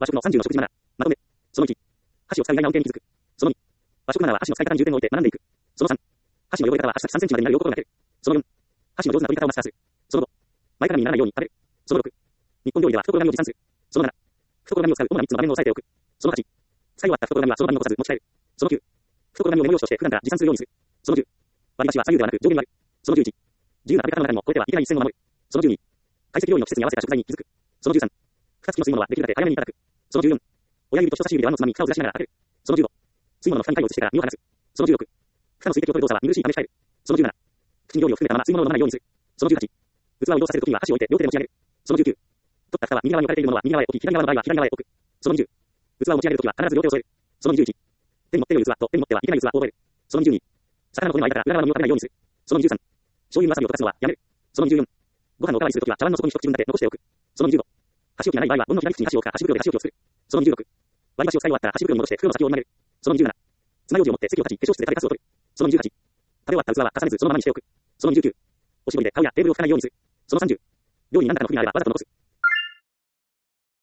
和食の30の食事マナー。まとめ。その1。箸を使う意外な恩恵に気づく。その2。和食マナーは箸の使い方に重点を置いて学んでいく。その3。箸の汚れ方は箸先3センチまでになるよう心がける。その4。箸の上手な取り方をマスターする。その5。前かがみにならないように食べる。その6。日本料理では懐紙を持参する。その7。懐紙を使う主な3つの場面を押さえておく。その8。使い終わった懐紙はその場に残さず持ち帰る。その9。懐紙をメモ用紙として普段から持参するようにする。その10。割り箸は左右ではなく上下に割る。その11。自由な食べ方の中でも超えてはいけない一線を守る。その12。懐石料理の季節に合わせた食材に気づく。その13。蓋付きの吸い物はできるだけ早めにいただく。その14。親指と人差し指で碗のつまみに蓋をずらしながら食べる。その15。吸い物の蓋に貝を移してから身を離す。その16。蓋の水滴を取る動作は見苦しいため控える。その17。口に料理を含めたまま吸い物を飲まないようにする。その18。器を移動させるときには箸を置いて両手で持ち上げる。その19。取った蓋は右側に置かれているものは右側へ置き、左側の場合は左側へ置く。その20。器を持ち上げるときは必ず両手を添える。その21。手に持って良い器と手に持ってはいけない器を覚える。その22。魚の骨の間から裏側の身を食べないようにする。その23。醤油にわさびを溶かすのはやめる。その24。ご飯のおかわりするときは茶碗の底に一口分だけ残しておく。その25。箸置きがない場合は盆の左口に箸を置くか箸袋で箸置きを作る。その26。割り箸を使い終わったら箸袋に戻して袋の先を折り曲げる。その27。爪楊枝を持って席を立ち化粧室で食べかすを取る。その28。食べ終わった器は重ねずそのままにしておく。その29。おしぼりで顔やテーブルを拭かないようにする。その30。料理に何らかの不備があればわざと残す。